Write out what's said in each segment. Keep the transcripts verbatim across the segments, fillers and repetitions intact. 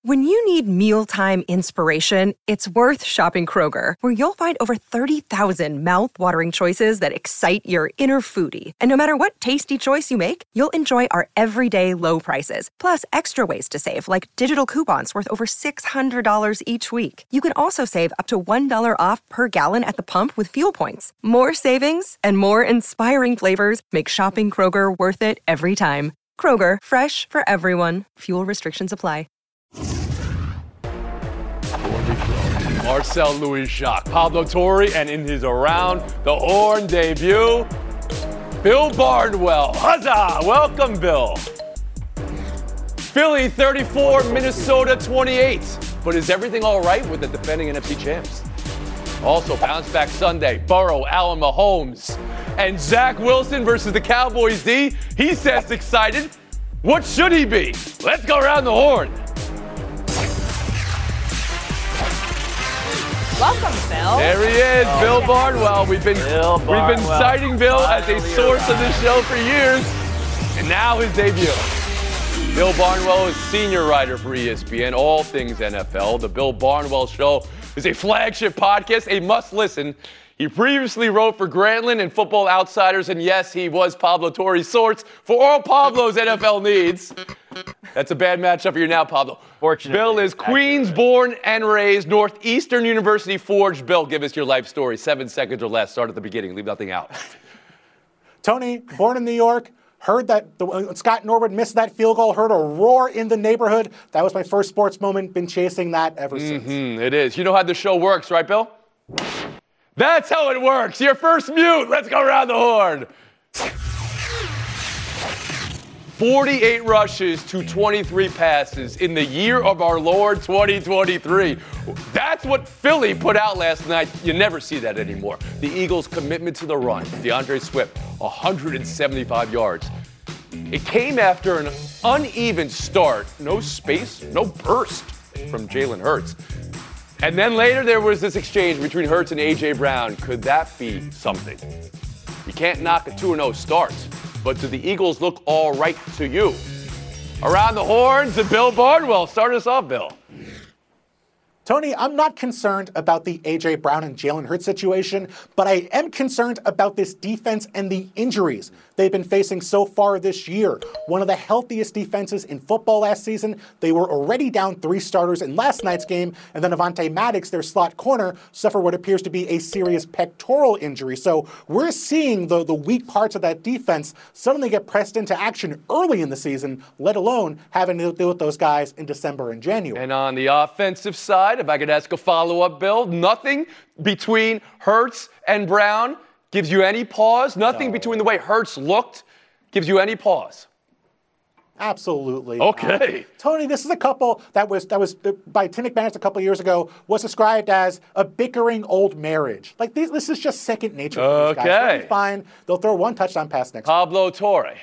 When you need mealtime inspiration, it's worth shopping Kroger, where you'll find over thirty thousand mouth-watering choices that excite your inner foodie. And no matter what tasty choice you make, you'll enjoy our everyday low prices, plus extra ways to save, like digital coupons worth over six hundred dollars each week. You can also save up to one dollar off per gallon at the pump with fuel points. More savings and more inspiring flavors make shopping Kroger worth it every time. Kroger, fresh for everyone. Fuel restrictions apply. Marcel Louis-Jacques, Pablo Torre, and in his Around the Horn debut, Bill Barnwell. Huzzah! Welcome, Bill. Philly thirty-four, Minnesota twenty-eight. But is everything all right with the defending N F C champs? Also, Bounce Back Sunday, Burrow, Allen Mahomes, and Zach Wilson versus the Cowboys D. He says excited. What should he be? Let's go around the horn. Welcome, Bill. There he is, oh, Bill Barnwell. We've been Bill we've Barnwell. been citing Bill as a source of this show for years, and now his debut. Bill Barnwell is senior writer for E S P N, all things N F L. The Bill Barnwell Show is a flagship podcast, a must-listen. He previously wrote for Grantland and Football Outsiders, and yes, he was Pablo Torre's source for all Pablo's N F L needs. That's a bad matchup for you now, Pablo. Fortunately, Bill is Queens accurate. born and raised, Northeastern University forged. Bill, give us your life story. Seven seconds or less. Start at the beginning. Leave nothing out. Tony, born in New York, heard that the, uh, Scott Norwood missed that field goal, heard a roar in the neighborhood. That was my first sports moment. Been chasing that ever since. Mm-hmm, it is. You know how the show works, right, Bill? That's how it works. Your first mute. Let's go around the horn. forty-eight rushes to twenty-three passes in the year of our Lord twenty twenty-three. That's what Philly put out last night. You never see that anymore. The Eagles' commitment to the run. DeAndre Swift, one hundred seventy-five yards. It came after an uneven start. No space, no burst from Jalen Hurts. And then later there was this exchange between Hurts and A J. Brown. Could that be something? You can't knock a two and oh start. But do the Eagles look all right to you? Around the horns and Bill Barnwell. Start us off, Bill. Tony, I'm not concerned about the A J. Brown and Jalen Hurts situation, but I am concerned about this defense and the injuries they've been facing so far this year. One of the healthiest defenses in football last season. They were already down three starters in last night's game, and then Avonte Maddox, their slot corner, suffered what appears to be a serious pectoral injury. So we're seeing the, the weak parts of that defense suddenly get pressed into action early in the season, let alone having to deal with those guys in December and January. And on the offensive side, if I could ask a follow-up, Bill, nothing between Hurts and Brown gives you any pause? Nothing no. between the way Hurts looked gives you any pause? Absolutely. Okay. Uh, Tony, this is a couple that was, that was uh, by Tim McManus a couple of years ago, was described as a bickering old marriage. Like, these, this is just second nature for these okay. guys. They'll be fine. They'll throw one touchdown pass next Pablo Torre.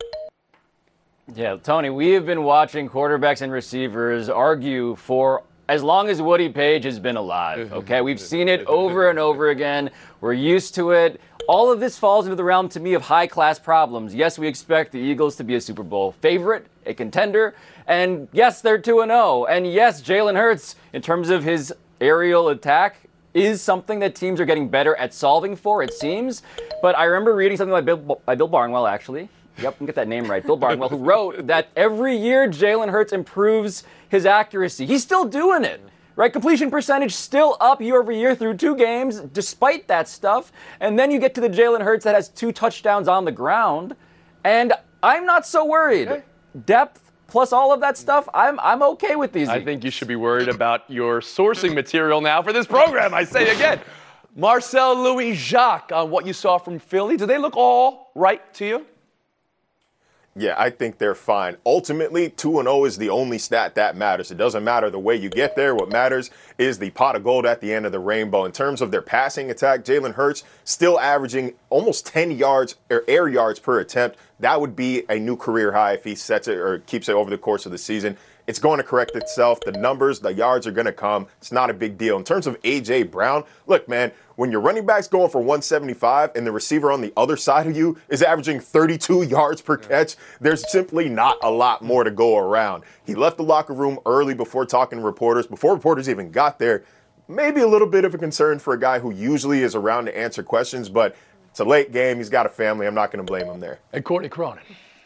Yeah, Tony, we have been watching quarterbacks and receivers argue for as long as Woody Page has been alive, okay? We've seen it over and over again. We're used to it. All of this falls into the realm, to me, of high-class problems. Yes, we expect the Eagles to be a Super Bowl favorite, a contender, and yes, they're two and oh. And yes, Jalen Hurts, in terms of his aerial attack, is something that teams are getting better at solving for, it seems. But I remember reading something by Bill, by Bill Barnwell, actually. Yep, get that name right. Bill Barnwell, who wrote that every year Jalen Hurts improves his accuracy. He's still doing it, right? Completion percentage still up year over year through two games, despite that stuff. And then you get to the Jalen Hurts that has two touchdowns on the ground, and I'm not so worried. Okay. Depth plus all of that stuff, I'm I'm okay with these. I think you should be worried about your sourcing material now for this program. I say again, Marcel Louis-Jacques, on what you saw from Philly, do they look all right to you? Yeah, I think they're fine. Ultimately, two and oh is the only stat that matters. It doesn't matter the way you get there. What matters is the pot of gold at the end of the rainbow. In terms of their passing attack, Jalen Hurts still averaging almost ten yards or air yards per attempt. That would be a new career high if he sets it or keeps it over the course of the season. It's going to correct itself. The numbers, the yards are going to come. It's not a big deal. In terms of A J. Brown, look, man, when your running back's going for one seventy-five and the receiver on the other side of you is averaging thirty-two yards per catch, there's simply not a lot more to go around. He left the locker room early before talking to reporters, before reporters even got there. Maybe a little bit of a concern for a guy who usually is around to answer questions, but it's a late game. He's got a family. I'm not going to blame him there. And Courtney Cronin.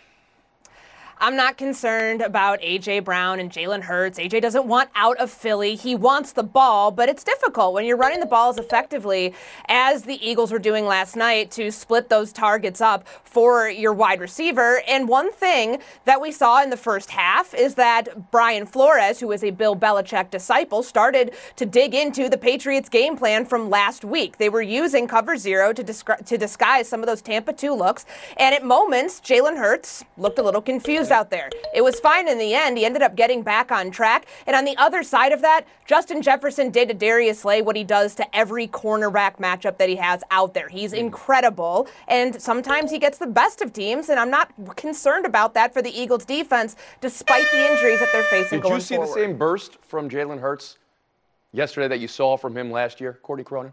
I'm not concerned about A J. Brown and Jalen Hurts. A J doesn't want out of Philly. He wants the ball, but it's difficult when you're running the ball as effectively as the Eagles were doing last night to split those targets up for your wide receiver. And one thing that we saw in the first half is that Brian Flores, who is a Bill Belichick disciple, started to dig into the Patriots game plan from last week. They were using cover zero to, disgu- to disguise some of those Tampa two looks. And at moments, Jalen Hurts looked a little confused out there. It was fine in the end. He ended up getting back on track. And on the other side of that, Justin Jefferson did to Darius Slay what he does to every cornerback matchup that he has out there. He's incredible. And sometimes he gets the best of teams. And I'm not concerned about that for the Eagles defense, despite the injuries that they're facing Did going you see forward. the same burst from Jalen Hurts yesterday that you saw from him last year, Courtney Cronin?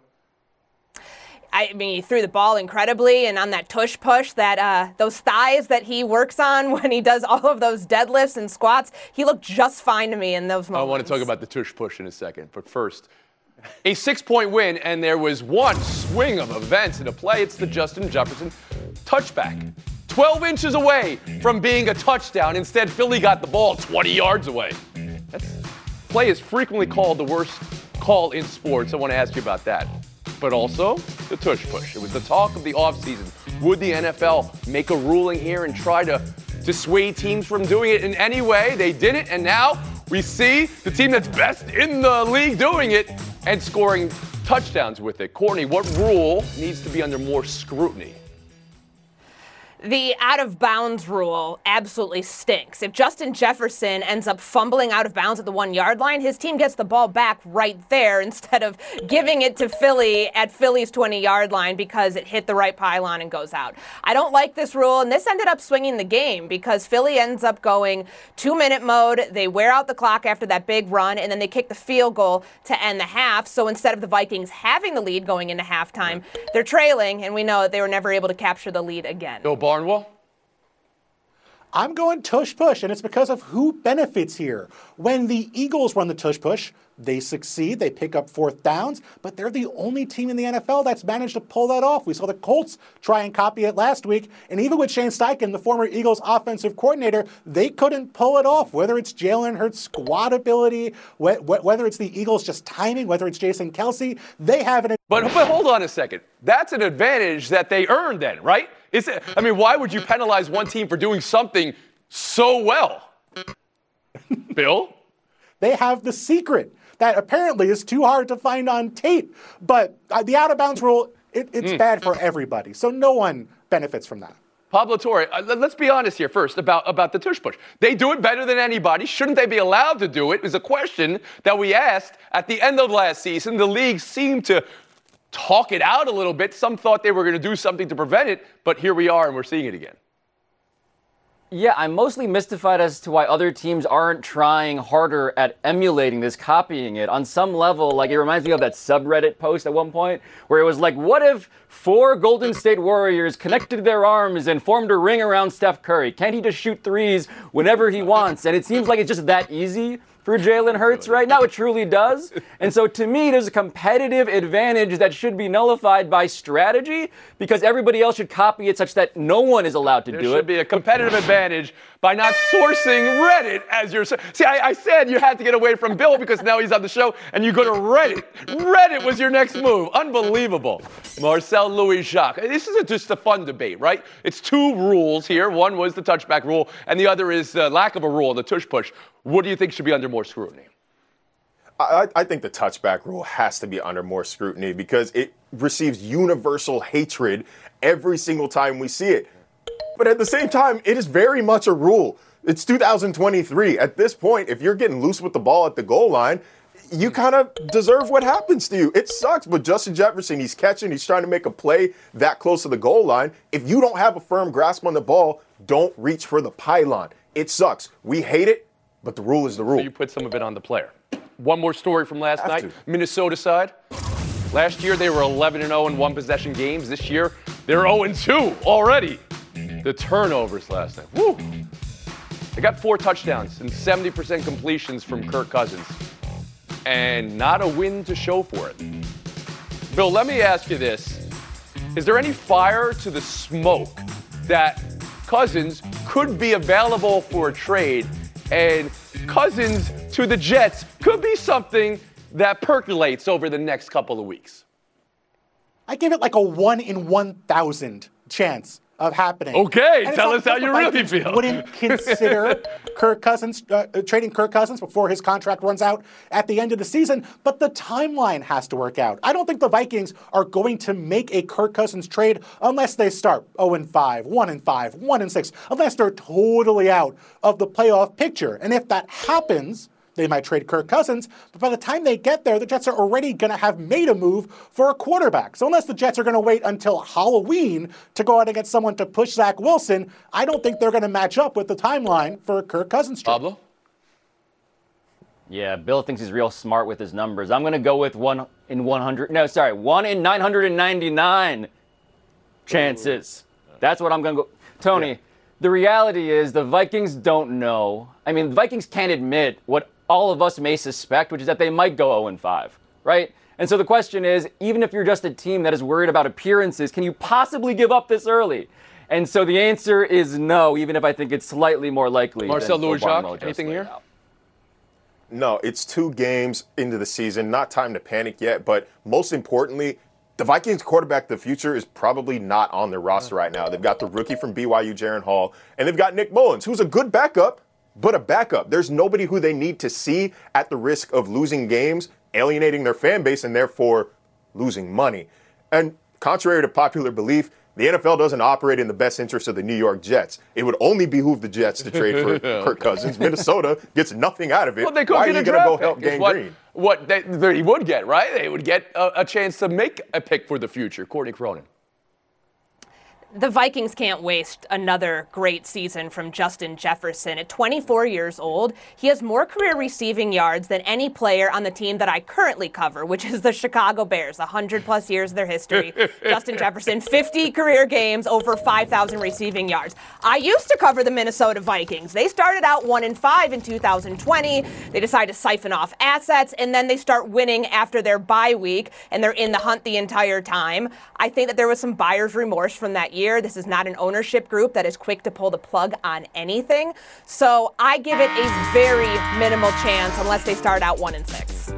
I mean, he threw the ball incredibly, and on that tush push, that uh, those thighs that he works on when he does all of those deadlifts and squats, he looked just fine to me in those moments. I want to talk about the tush push in a second, but first, a six-point win, and there was one swing of events in a play. It's the Justin Jefferson touchback. twelve inches away from being a touchdown. Instead, Philly got the ball twenty yards away. That play is frequently called the worst call in sports. I want to ask you about that. But also the tush push. It was the talk of the offseason. Would the N F L make a ruling here and try to dissuade teams from doing it in any way? They didn't, and now we see the team that's best in the league doing it and scoring touchdowns with it. Courtney, what rule needs to be under more scrutiny? The out-of-bounds rule absolutely stinks. If Justin Jefferson ends up fumbling out of bounds at the one-yard line, his team gets the ball back right there instead of giving it to Philly at Philly's twenty-yard line because it hit the right pylon and goes out. I don't like this rule, and this ended up swinging the game because Philly ends up going two-minute mode. They wear out the clock after that big run, and then they kick the field goal to end the half. So instead of the Vikings having the lead going into halftime, they're trailing, and we know that they were never able to capture the lead again. Bill Barnwell? I'm going tush push, and it's because of who benefits here. When the Eagles run the tush push, they succeed, they pick up fourth downs, but they're the only team in the N F L that's managed to pull that off. We saw the Colts try and copy it last week, and even with Shane Steichen, the former Eagles offensive coordinator, they couldn't pull it off, whether it's Jalen Hurts' squad ability, whether it's the Eagles just timing, whether it's Jason Kelce, they have an... But, but hold on a second. That's an advantage that they earned then, right? Is it, I mean, why would you penalize one team for doing something so well? Bill? They have the secret that apparently is too hard to find on tape. But uh, the out-of-bounds rule, it, it's mm. bad for everybody. So no one benefits from that. Pablo Torre, uh, let's be honest here first about, about the tush push. They do it better than anybody. Shouldn't they be allowed to do it? Is a question that we asked at the end of last season. The league seemed to talk it out a little bit. Some thought they were going to do something to prevent it, but here we are and we're seeing it again. Yeah, I'm mostly mystified as to why other teams aren't trying harder at emulating this, copying it. On some level, like it reminds me of that subreddit post at one point where it was like, what if four Golden State Warriors connected their arms and formed a ring around Steph Curry? Can't he just shoot threes whenever he wants? And it seems like it's just that easy for Jalen Hurts right now. It truly does. And so to me, there's a competitive advantage that should be nullified by strategy because everybody else should copy it such that no one is allowed to there do it. There should be a competitive advantage by not sourcing Reddit as your... See, I, I said you had to get away from Bill because now he's on the show and you go to Reddit. Reddit was your next move. Unbelievable. Marcel Louis-Jacques. This is a, just a fun debate, right? It's two rules here. One was the touchback rule and the other is the lack of a rule, the tush push. What do you think should be under more scrutiny? I, I think the touchback rule has to be under more scrutiny because it receives universal hatred every single time we see it. But at the same time, it is very much a rule. It's two thousand twenty-three. At this point, if you're getting loose with the ball at the goal line, you kind of deserve what happens to you. It sucks, but Justin Jefferson, he's catching, he's trying to make a play that close to the goal line. If you don't have a firm grasp on the ball, don't reach for the pylon. It sucks. We hate it. But the rule is the rule. So you put some of it on the player. One more story from last Have night. to. Minnesota side. Last year they were eleven and oh in one possession games. This year they're oh and two already. The turnovers last night. Woo! They got four touchdowns and seventy percent completions from Kirk Cousins. And not a win to show for it. Bill, let me ask you this. Is there any fire to the smoke that Cousins could be available for a trade and Cousins to the Jets could be something that percolates over the next couple of weeks? I give it like a one in one thousand chance of happening. Okay, and tell us how you really Vikings feel. Wouldn't consider Kirk Cousins uh, trading Kirk Cousins before his contract runs out at the end of the season, but the timeline has to work out. I don't think the Vikings are going to make a Kirk Cousins trade unless they start oh and five, one and five, one and six, unless they're totally out of the playoff picture. And if that happens, they might trade Kirk Cousins, but by the time they get there, the Jets are already going to have made a move for a quarterback. So unless the Jets are going to wait until Halloween to go out and get someone to push Zach Wilson, I don't think they're going to match up with the timeline for a Kirk Cousins trade. Pablo? Yeah, Bill thinks he's real smart with his numbers. I'm going to go with one in one hundred. No, sorry, one in nine hundred ninety-nine chances. That's what I'm going to go. Tony, yeah. The reality is the Vikings don't know. I mean, the Vikings can't admit what all of us may suspect, which is that they might go oh and five, right? And so the question is, even if you're just a team that is worried about appearances, can you possibly give up this early? And so the answer is no, even if I think it's slightly more likely. Marcel Louis-Jacques, Louis-Jacques, anything here? Out. No, it's two games into the season. Not time to panic yet, but most importantly, the Vikings quarterback of the future is probably not on their roster right now. They've got the rookie from B Y U, Jaren Hall, and they've got Nick Mullins, who's a good backup, but a backup. There's nobody who they need to see at the risk of losing games, alienating their fan base, and therefore losing money. And contrary to popular belief, the N F L doesn't operate in the best interest of the New York Jets. It would only behoove the Jets to trade for Kirk Cousins. Minnesota gets nothing out of it. Well, they could Why get are a you going to go draft help pick, is Gang what, Green? What they, they would get, right? They would get a, a chance to make a pick for the future. Courtney Cronin. The Vikings can't waste another great season from Justin Jefferson. At twenty-four years old, he has more career receiving yards than any player on the team that I currently cover, which is the Chicago Bears. one hundred plus years of their history. Justin Jefferson, fifty career games, over five thousand receiving yards. I used to cover the Minnesota Vikings. They started out one and five in two thousand twenty. They decided to siphon off assets, and then they start winning after their bye week, and they're in the hunt the entire time. I think that there was some buyer's remorse from that year. This is not an ownership group that is quick to pull the plug on anything. So I give it a very minimal chance unless they start out one and six.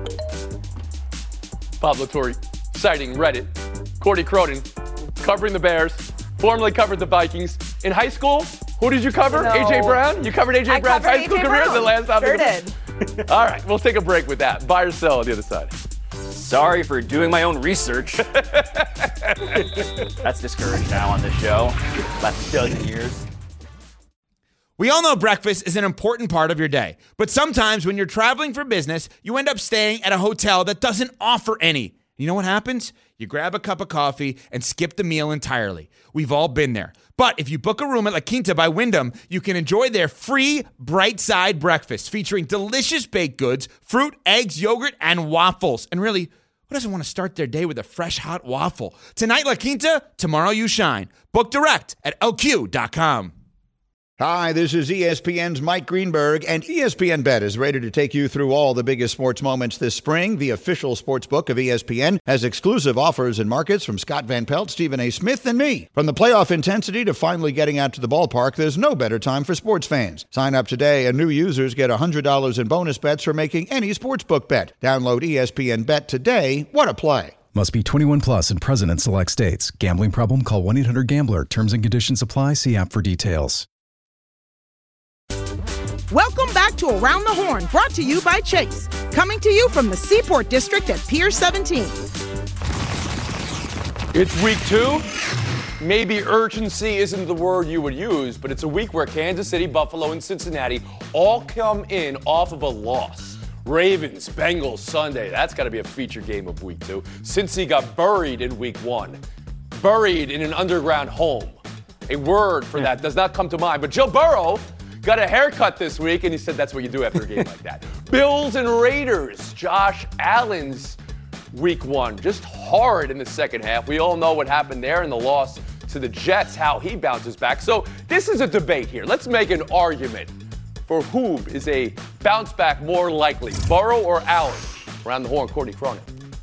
Pablo Torre, citing Reddit. Courtney Cronin, covering the Bears, formerly covered the Vikings. In high school, who did you cover? No. A J Brown? You covered A J I Brown's covered high school A J career Brown. the last time? Sure did. All right, we'll take a break with that. Buy or sell on the other side. Sorry for doing my own research. That's discouraged now on this show. Last dozen years. We all know breakfast is an important part of your day, but sometimes when you're traveling for business, you end up staying at a hotel that doesn't offer any. You know what happens? You grab a cup of coffee and skip the meal entirely. We've all been there. But if you book a room at La Quinta by Wyndham, you can enjoy their free Bright Side breakfast featuring delicious baked goods, fruit, eggs, yogurt, and waffles. And really, who doesn't want to start their day with a fresh, hot waffle? Tonight, La Quinta, tomorrow you shine. Book direct at L Q dot com. Hi, this is E S P N's Mike Greenberg, and E S P N Bet is ready to take you through all the biggest sports moments this spring. The official sports book of E S P N has exclusive offers and markets from Scott Van Pelt, Stephen A. Smith, and me. From the playoff intensity to finally getting out to the ballpark, there's no better time for sports fans. Sign up today, and new users get one hundred dollars in bonus bets for making any sportsbook bet. Download E S P N Bet today. What a play. Must be twenty-one plus and present in select states. Gambling problem? Call one eight hundred gambler. Terms and conditions apply. See app for details. Welcome back to Around the Horn, brought to you by Chase. Coming to you from the Seaport District at Pier seventeen. It's week two. Maybe urgency isn't the word you would use, but it's a week where Kansas City, Buffalo, and Cincinnati all come in off of a loss. Ravens, Bengals, Sunday. That's got to be a feature game of week two. Cincy got buried in week one. Buried in an underground home. A word for that does not come to mind. But Joe Burrow got a haircut this week, and he said that's what you do after a game like that. Bills and Raiders. Josh Allen's week one, just hard in the second half. We all know what happened there in the loss to the Jets, how he bounces back. So this is a debate here. Let's make an argument for who is a bounce back more likely, Burrow or Allen. Around the horn, Courtney Cronin.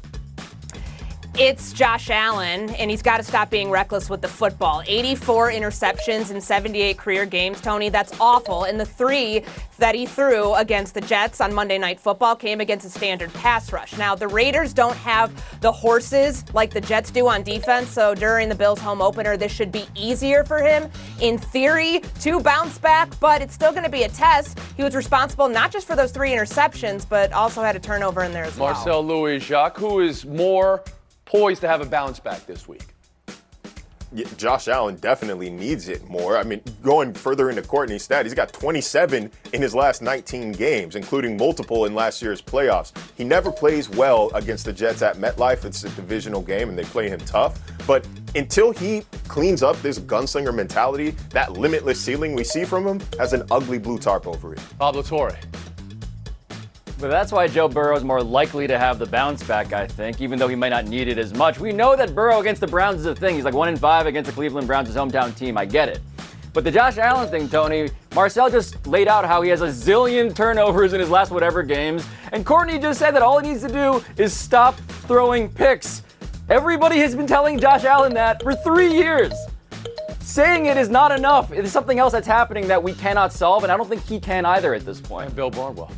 It's Josh Allen, and he's got to stop being reckless with the football. eighty-four interceptions in seventy-eight career games, Tony. That's awful. And the three that he threw against the Jets on Monday Night Football came against a standard pass rush. Now, the Raiders don't have the horses like the Jets do on defense, so during the Bills' home opener, this should be easier for him, in theory, to bounce back, but it's still going to be a test. He was responsible not just for those three interceptions, but also had a turnover in there as well. Marcel Louis-Jacques, who is more poised to have a bounce back this week? Yeah, Josh Allen definitely needs it more. I mean, going further into Courtney's stat, he's got twenty-seven in his last nineteen games, including multiple in last year's playoffs. He never plays well against the Jets at MetLife. It's a divisional game, and they play him tough. But until he cleans up this gunslinger mentality, that limitless ceiling we see from him has an ugly blue tarp over it. Pablo Torre. But that's why Joe Burrow is more likely to have the bounce back, I think, even though he might not need it as much. We know that Burrow against the Browns is a thing. He's like one in five against the Cleveland Browns, his hometown team. I get it. But the Josh Allen thing, Tony, Marcel just laid out how he has a zillion turnovers in his last whatever games. And Courtney just said that all he needs to do is stop throwing picks. Everybody has been telling Josh Allen that for three years. Saying it is not enough. There's something else that's happening that we cannot solve, and I don't think he can either at this point. And Bill Barnwell.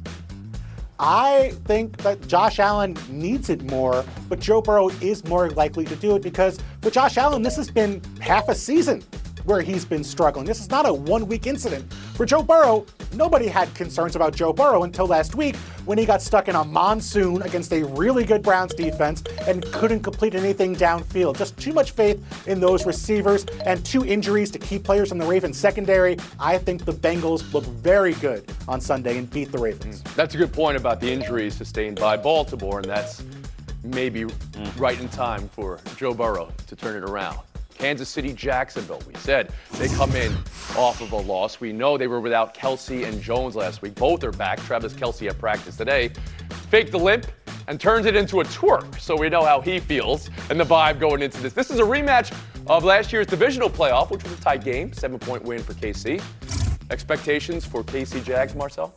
I think that Josh Allen needs it more, but Joe Burrow is more likely to do it because for Josh Allen, this has been half a season where he's been struggling. This is not a one-week incident. For Joe Burrow, nobody had concerns about Joe Burrow until last week when he got stuck in a monsoon against a really good Browns defense and couldn't complete anything downfield. Just too much faith in those receivers and two injuries to key players in the Ravens secondary. I think the Bengals look very good on Sunday and beat the Ravens. That's a good point about the injuries sustained by Baltimore, and that's maybe mm. right in time for Joe Burrow to turn it around. Kansas City, Jacksonville. We said they come in off of a loss. We know they were without Kelsey and Jones last week. Both are back. Travis Kelsey at practice today. Faked the limp and turns it into a twerk. So we know how he feels and the vibe going into this. This is a rematch of last year's divisional playoff, which was a tight game. Seven-point win for K C. Expectations for K C Jags, Marcel?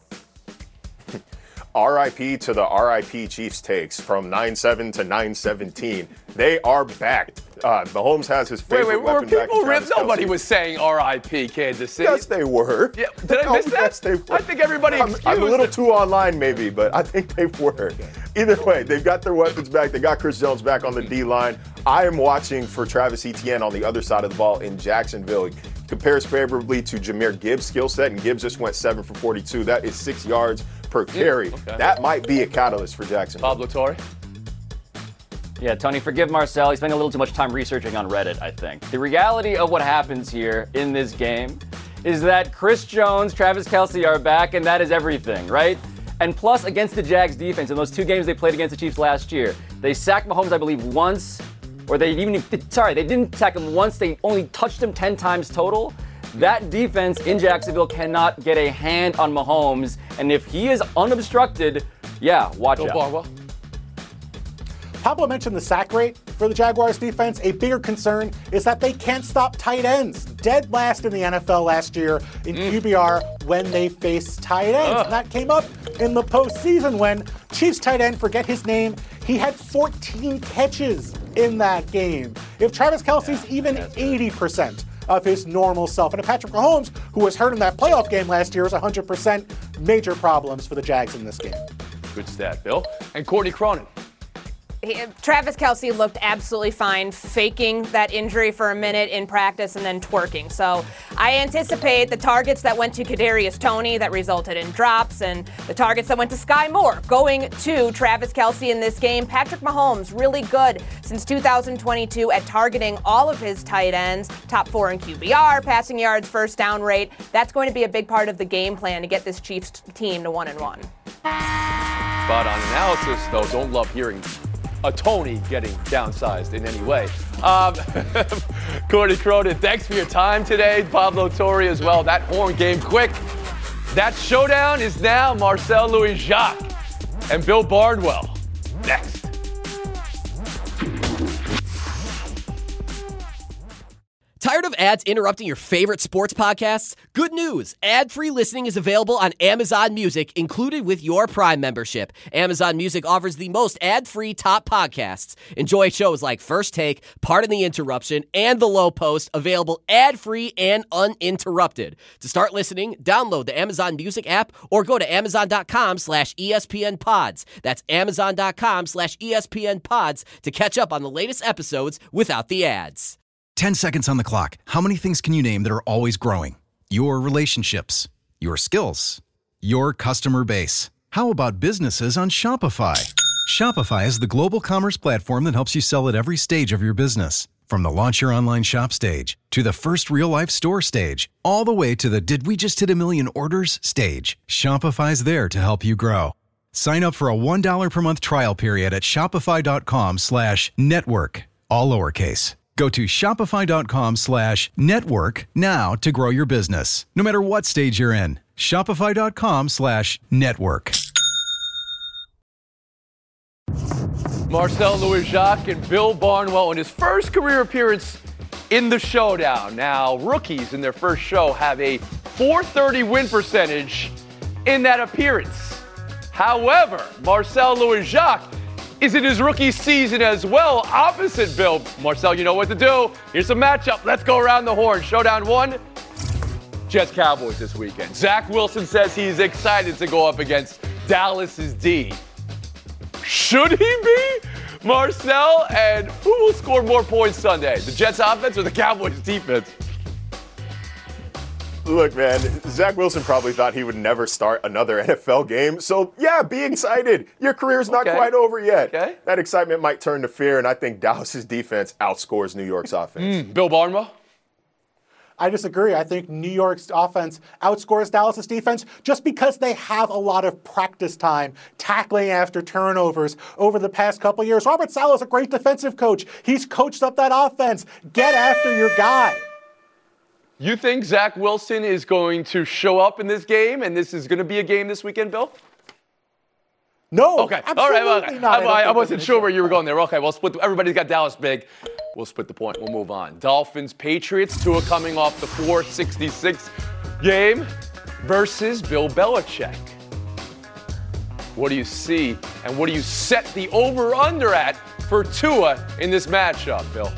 R I P to the R I P Chiefs takes from nine seven to nine seventeen. They are back. Uh, Mahomes has his favorite wait, wait, weapon were back. People in re- nobody Kelce. was saying R I P Kansas City. Yes, they were. Yeah, did I miss Oh, that? Yes, they were. I think everybody I'm, excused I'm a little it. too online, maybe, but I think they were. Either way, they've got their weapons back. They got Chris Jones back on the D-line. I am watching for Travis Etienne on the other side of the ball in Jacksonville. He compares favorably to Jahmyr Gibbs' skill set, and Gibbs just went seven for forty-two. That is six yards per carry. okay. That might be a catalyst for Jacksonville. Pablo Torre? Yeah, Tony, forgive Marcel. He's spending a little too much time researching on Reddit, I think. The reality of what happens here in this game is that Chris Jones, Travis Kelsey are back, and that is everything, right? And plus, against the Jags defense, in those two games they played against the Chiefs last year, they sacked Mahomes, I believe, once, or they even, sorry, they didn't sack him once. They only touched him ten times total. That defense in Jacksonville cannot get a hand on Mahomes, and if he is unobstructed, yeah, watch Bill out. Barnwell? Pablo mentioned the sack rate for the Jaguars defense. A bigger concern is that they can't stop tight ends. Dead last in the N F L last year in mm. Q B R when they faced tight ends. Ugh. And that came up in the postseason when Chiefs tight end, forget his name, he had fourteen catches in that game. If Travis Kelsey's yeah, even eighty percent of his normal self, and if Patrick Mahomes, who was hurt in that playoff game last year, is one hundred percent, major problems for the Jags in this game. Good stat, Bill. And Courtney Cronin. He, Travis Kelsey looked absolutely fine, faking that injury for a minute in practice and then twerking. So I anticipate the targets that went to Kadarius Toney that resulted in drops, and the targets that went to Sky Moore going to Travis Kelsey in this game. Patrick Mahomes, really good since two thousand twenty-two at targeting all of his tight ends, top four in Q B R, passing yards, first down rate. That's going to be a big part of the game plan to get this Chiefs team to one and one. Spot on analysis, though. Don't love hearing a Tony getting downsized in any way. Um, Courtney Cronin, thanks for your time today. Pablo Torre as well. That horn game quick. That showdown is now Marcel Louis-Jacques and Bill Barnwell. Next. Tired of ads interrupting your favorite sports podcasts? Good news! Ad-free listening is available on Amazon Music, included with your Prime membership. Amazon Music offers the most ad-free top podcasts. Enjoy shows like First Take, Pardon the Interruption, and The Low Post, available ad-free and uninterrupted. To start listening, download the Amazon Music app or go to amazon.com slash ESPN pods. That's amazon.com slash ESPN pods to catch up on the latest episodes without the ads. ten seconds on the clock. How many things can you name that are always growing? Your relationships, your skills, your customer base. How about businesses on Shopify? Shopify is the global commerce platform that helps you sell at every stage of your business. From the launch your online shop stage, to the first real-life store stage, all the way to the did we just hit a million orders stage. Shopify's there to help you grow. Sign up for a one dollar per month trial period at shopify.com slash network, all lowercase. Go to shopify.com slash network now to grow your business, no matter what stage you're in. Shopify.com slash network. Marcel Louis-Jacques and Bill Barnwell in his first career appearance in the showdown. Now, rookies in their first show have a four thirty win percentage in that appearance. However, Marcel Louis-Jacques is in his rookie season as well, opposite Bill. Marcel, you know what to do. Here's a matchup. Let's go around the horn. Showdown one, Jets Cowboys this weekend. Zach Wilson says he's excited to go up against Dallas's D. Should he be? Marcel, and who will score more points Sunday? The Jets offense or the Cowboys defense? Look, man, Zach Wilson probably thought he would never start another N F L game. So, yeah, be excited. Your career's not Okay. quite over yet. Okay. That excitement might turn to fear, and I think Dallas's defense outscores New York's offense. Mm, Bill Barnwell? I disagree. I think New York's offense outscores Dallas's defense just because they have a lot of practice time tackling after turnovers over the past couple years. Robert Saleh is a great defensive coach. He's coached up that offense. Get after your guy. You think Zach Wilson is going to show up in this game, and this is going to be a game this weekend, Bill? No, Okay. absolutely All right. Okay. not. I, I don't I, I think wasn't they're sure gonna where you were show going there. Okay. Well, split. The, everybody's got Dallas big. We'll split the point. We'll move on. Dolphins, Patriots. Tua coming off the four sixty-six game versus Bill Belichick. What do you see, and what do you set the over/under at for Tua in this matchup, Bill?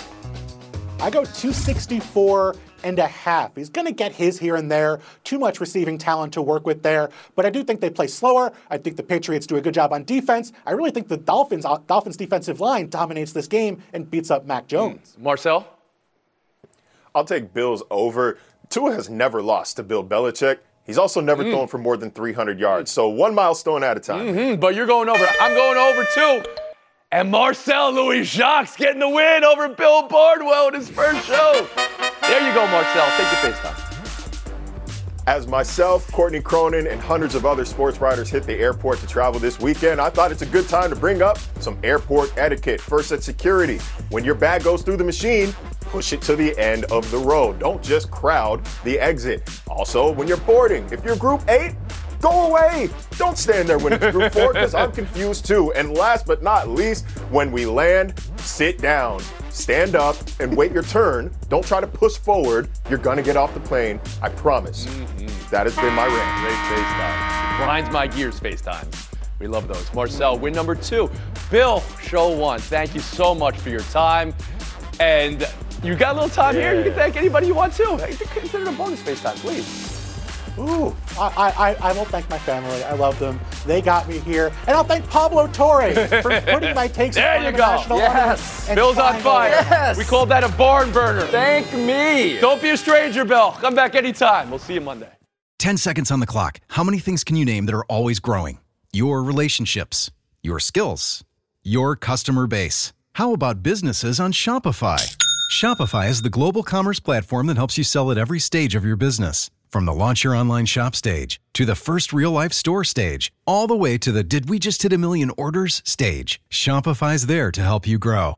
I go two sixty-four and a half. He's going to get his here and there. Too much receiving talent to work with there. But I do think they play slower. I think the Patriots do a good job on defense. I really think the Dolphins Dolphins defensive line dominates this game and beats up Mac Jones. Mm. Marcel? I'll take Bills over. Tua has never lost to Bill Belichick. He's also never Mm. thrown for more than three hundred yards. So one milestone at a time. Mm-hmm, but you're going over. I'm going over too. And Marcel Louis-Jacques getting the win over Bill Barnwell in his first show. There you go, Marcel. Take your FaceTime. As myself, Courtney Cronin, and hundreds of other sports writers hit the airport to travel this weekend, I thought it's a good time to bring up some airport etiquette. First at security. When your bag goes through the machine, push it to the end of the row. Don't just crowd the exit. Also, when you're boarding, if you're group eight, go away. Don't stand there when it's group four, because I'm confused too. And last but not least, when we land, sit down. Stand up and wait your turn. Don't try to push forward. You're gonna get off the plane. I promise. Mm-hmm. That has been my rant. Great FaceTime. Grinds my gears FaceTime. We love those. Marcel, win number two. Bill, show one. Thank you so much for your time. And you got a little time yeah. here. You can thank anybody you want to. Consider it a bonus FaceTime, please. Ooh, I, I, I will thank my family. I love them. They got me here. And I'll thank Pablo Torre for putting my takes there on you the go. national Yes. and Bill's on fire. Yes. We called that a barn burner. Thank me. Don't be a stranger, Bill. Come back anytime. We'll see you Monday. ten seconds on the clock. How many things can you name that are always growing? Your relationships, your skills, your customer base. How about businesses on Shopify? Shopify is the global commerce platform that helps you sell at every stage of your business. From the launch your online shop stage, to the first real-life store stage, all the way to the did we just hit a million orders stage. Shopify's there to help you grow.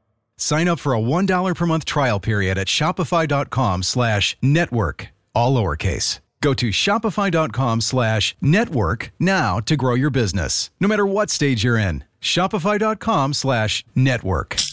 Sign up for a one dollar per month trial period at shopify.com slash network, all lowercase. Go to shopify.com slash network now to grow your business, no matter what stage you're in. Shopify.com slash network.